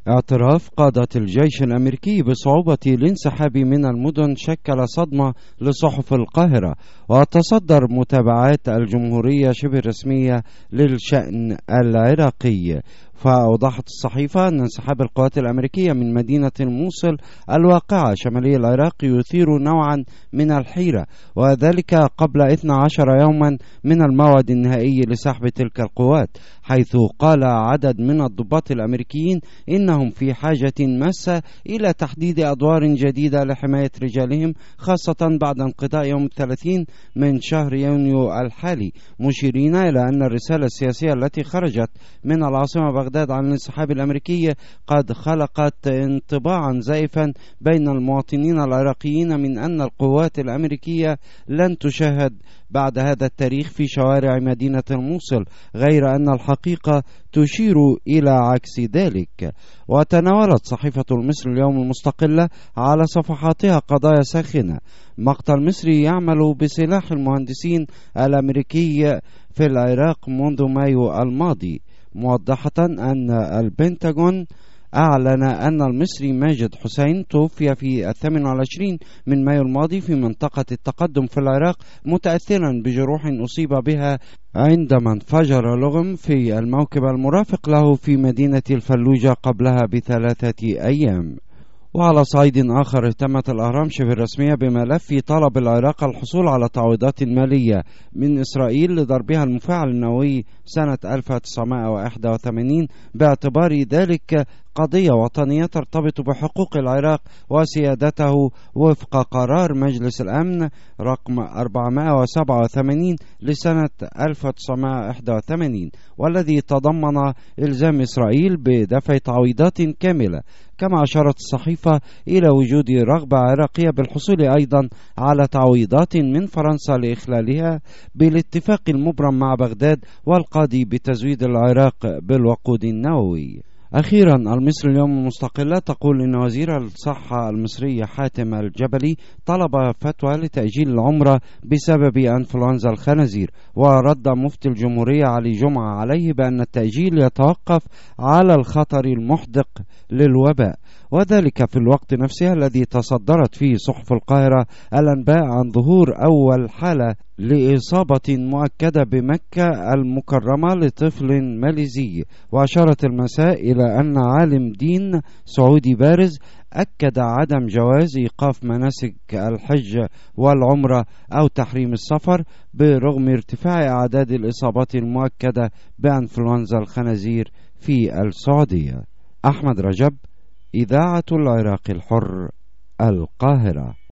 اعتراف قادة الجيش الأمريكي بصعوبة الانسحاب من المدن شكل صدمة لصحف القاهرة، وتصدر متابعات الجمهورية شبه رسمية للشأن العراقي. فأوضحت الصحيفة أن انسحاب القوات الأمريكية من مدينة الموصل الواقعة شمالي العراق يثير نوعا من الحيرة، وذلك قبل 12 يوما من الموعد النهائي لسحب تلك القوات، حيث قال عدد من الضباط الأمريكيين إنهم في حاجة ماسة إلى تحديد أدوار جديدة لحماية رجالهم، خاصة بعد انقضاء يوم 30 من شهر يونيو الحالي، مشيرين إلى أن الرسالة السياسية التي خرجت من العاصمة بغداد عن الانسحاب الأمريكي قد خلقت انطباعا زائفا بين المواطنين العراقيين من أن القوات الأمريكية لن تشاهد بعد هذا التاريخ في شوارع مدينة الموصل، غير أن الحقيقة تشير إلى عكس ذلك. وتناولت صحيفة المصري اليوم المستقلة على صفحاتها قضايا ساخنة: مقتل مصري يعمل بسلاح المهندسين الأمريكي في العراق منذ مايو الماضي، موضحة أن البنتاغون أعلن أن المصري ماجد حسين توفي في 28 من مايو الماضي في منطقة التقدم في العراق، متأثرا بجروح أصيب بها عندما انفجر لغم في الموكب المرافق له في مدينة الفلوجة قبلها ب3 أيام. وعلى صعيد آخر، اهتمت الأهرام شبه الرسمية بملف طلب العراق الحصول على تعويضات مالية من إسرائيل لضربها المفاعل النووي سنة 1981، باعتبار ذلك قضية وطنية ترتبط بحقوق العراق وسيادته وفق قرار مجلس الأمن رقم 487 لسنة 1981، والذي تضمن إلزام إسرائيل بدفع تعويضات كاملة. كما أشارت الصحيفة إلى وجود رغبة عراقية بالحصول أيضا على تعويضات من فرنسا لإخلالها بالاتفاق المبرم مع بغداد والقاضي بتزويد العراق بالوقود النووي. أخيرا، المصري اليوم المستقلة تقول إن وزير الصحة المصري حاتم الجبلي طلب فتوى لتأجيل العمرة بسبب أنفلونزا الخنازير، ورد مفتي الجمهورية علي جمعة عليه بأن التأجيل يتوقف على الخطر المحدق للوباء، وذلك في الوقت نفسه الذي تصدرت فيه صحف القاهرة الأنباء عن ظهور أول حالة لإصابة مؤكدة بمكة المكرمة لطفل ماليزي. وأشارت المساء إلى أن عالم دين سعودي بارز أكد عدم جواز إيقاف مناسك الحج والعمرة أو تحريم السفر برغم ارتفاع أعداد الإصابات المؤكدة بأنفلونزا الخنازير في السعودية. أحمد رجب، إذاعة العراق الحر، القاهرة.